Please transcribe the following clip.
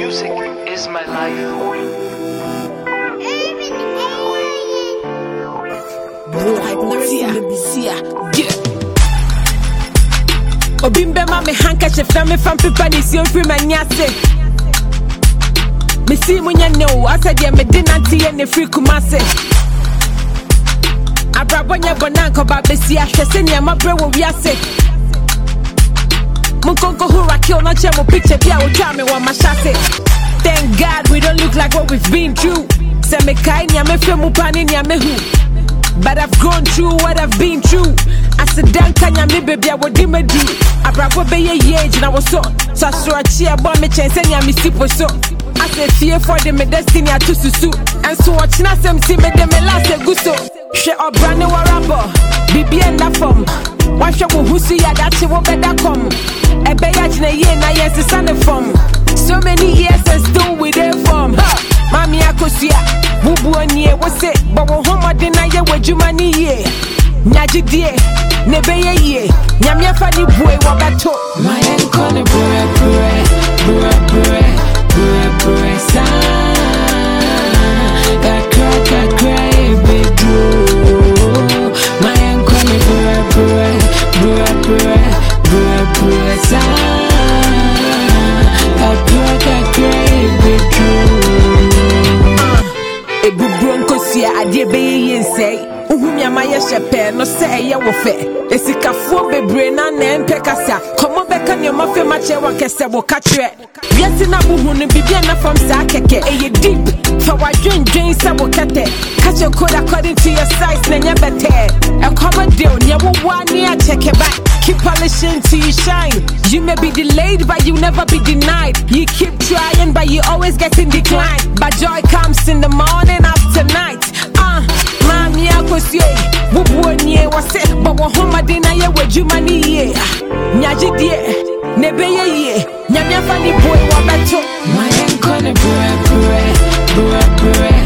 Music is my life. Obimbe ma me handkerchief na me fan paper ni si ofri manyase. Me si munya no asa dia me dinanti ye ne free kumase. Abrabonya bonanko ba besi ahwese ne ma bre wo wiase. Munkonko hura kill na chemo picture dia wo twa me wa mashase. Thank God we don't look like what we've been through. Se me kai nya me fe mu pani nya me hu. But I've gone through what I've been through. I said, Dankanya, me baby, I would do my do. I brought be a age and I was so. So I saw a cheer, but me chance and me sleep was so. I said, fear for them, my destiny, I to susu. And so watching us, them see me, them last a gusto. Share up brand new rapper, BB and that form. One shot who see ya, that she won't better come. A bayage in a year, now yes, it's on the form. So many years and still with their form. Mami, I could see ya. Bubu on ye, what's it? But when home, I deny you with you money, yeah. Nyaji die, nebe ye, nyamia fani boy wabato. My enkone bure sa. Kakra bedu. My enkone bure sa. Kakra bedu. Ebubron kosia adie be ye say. Uhumi amaye shepe no say ye wo fe esikafo bebre na na empekasa komo beka ne ma fe ma che wa kese wo ka kire yesi na buhu no bibia na fam sa keke eye deep fa wa dwen sa wo kete catch your code according to your size na nya bete e komo deal ne wo wa ne a check back keep polishing till you shine. You may be delayed but you never be denied. You keep trying but you always getting declined. But joy comes in the morning after night. Mami akosye bubu nie wase but wo homa de na ye wadwuma ni ye nyaji die nebe ye nyamia fani boy wa beto. My enkone bure